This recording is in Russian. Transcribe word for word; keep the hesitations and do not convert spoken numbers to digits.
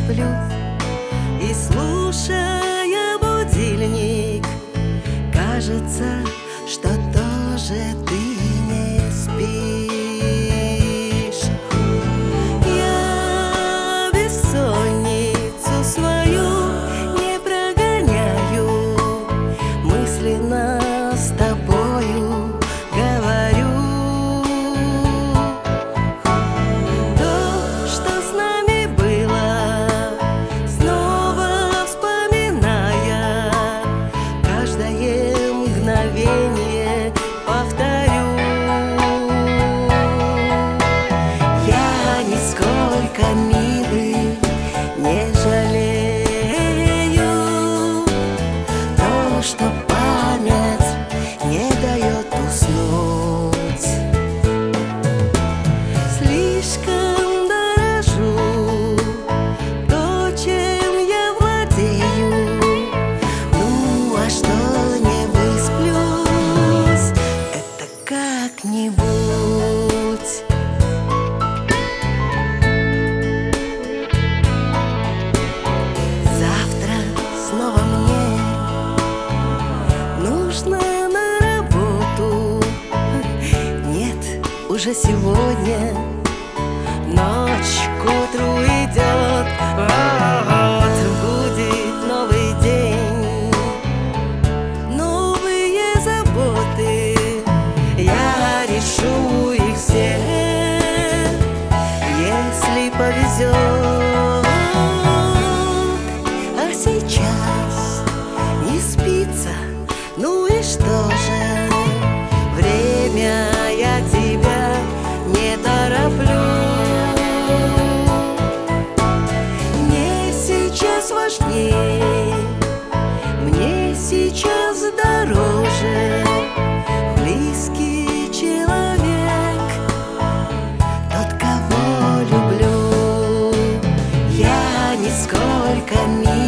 сплю и, слушая будильник, кажется, что тоже ты не спишь. Я бессонницу свою не прогоняю, мысленно с тобою говорю. То, что с нами было, снова вспоминая, каждое мгновение повторю. Я нисколько, милый, не жалею то, что память не дает уснуть. Слишком дорожу то, чем я владею. Ну а что не высплюсь, это как-нибудь. Завтра снова мне нужно на работу. Нет, уже сегодня ночь к утру идет. Вот будет новый день, новые заботы. Я решу их все, если повезет. А сейчас не спится, ну и что же? Время я тебя не тороплю. Мне сейчас важнее, мне сейчас дороже близкий человек, тот, кого люблю. Я нисколько, милый,